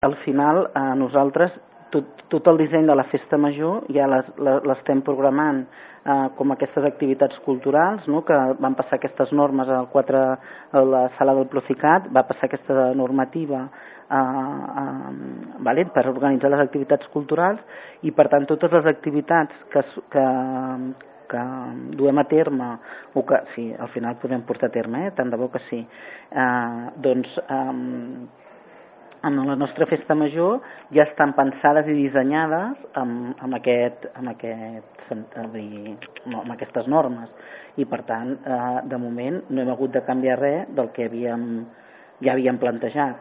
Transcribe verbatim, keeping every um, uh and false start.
Al final, eh, nosaltres, tot, tot el disseny de la festa major ja l'estem programant eh, com aquestes activitats culturals, no? Que van passar aquestes normes al quatre, a la sala del Procicat, va passar aquesta normativa eh, eh, vale, per organitzar les activitats culturals i, per tant, totes les activitats que, que, que duem a terme, o que sí, al final podem portar a terme, eh, tant de bo que sí, eh, doncs... Eh, en la nostra festa major ja estan pensades i dissenyades amb, amb, aquest, amb, aquest, amb aquestes normes i, per tant, eh, de moment no hem hagut de canviar res del que havíem, ja havíem plantejat.